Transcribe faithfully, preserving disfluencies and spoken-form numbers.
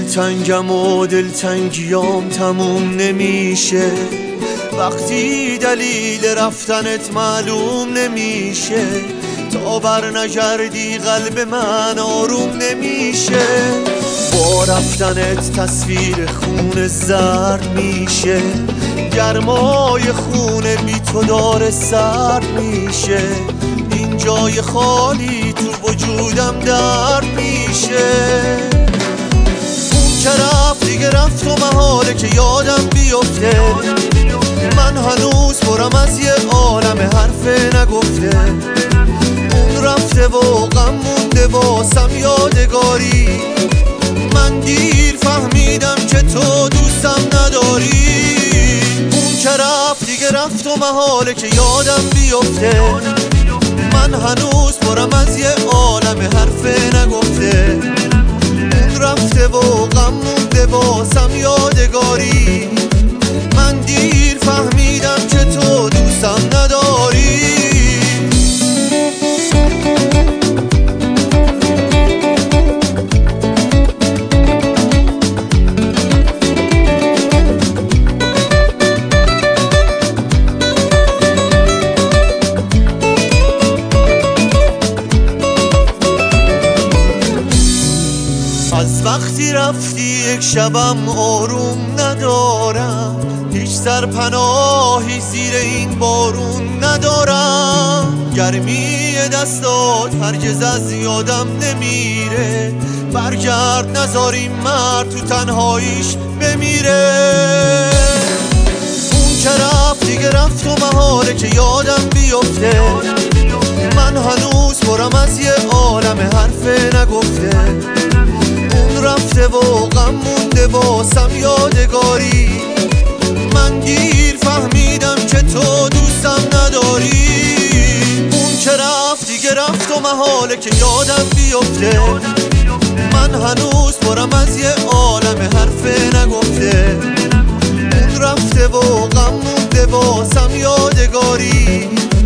دلتنگم و دلتنگیام تموم نمیشه، وقتی دلیل رفتنت معلوم نمیشه. تا بر نگردی قلب من آروم نمیشه. با رفتنت تصویر خون زرد میشه، گرمای خونه بی تو داره سرد میشه. این جای خالی تو وجودم درد میشه. اون که رفت دیگه رفت و محاله که یادم بیفته. من هنوز پرم از یه عالم حرف نگفته. اون رفته و غم مونده واسم یادگاری. من دیر فهمیدم که تو دوستم نداری. اون که رفت دیگه رفت و محاله که یادم بیفته. من هنوز پرم از یه عالم حرف نگفته. اون رفته و غم مونده واسم یادگاری. من دیر فهمیدم که تو دوستم نداری. از وقتی رفتی یک شبم آروم ندارم. هیچ سرپناهی زیر این بارون ندارم. گرمی دستات هرگز از یادم نمیره. برگرد نذار این مرد تو تنهاییش بمیره. اون که رفت دیگه رفت و محاله که یادم بیفته. من هنوز پرم از یه عالم حرف نگفته. رفته و غم مونده واسم یادگاری. من دیر فهمیدم که تو دوستم نداری. اون که رفت دیگه رفت و محاله که یادم بیفته. من هنوز پرم از یه عالم حرف نگفته. اون رفته و غم مونده واسم یادگاری.